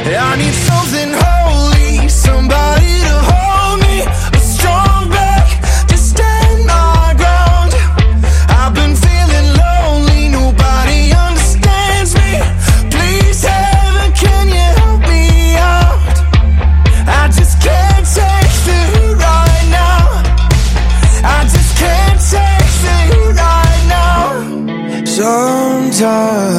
I need something holy, somebody to hold me, a strong back to stand my ground. I've been feeling lonely, nobody understands me. Please, heaven, can you help me out? I just can't take the heat right now. I just can't take the heat right now. Sometimes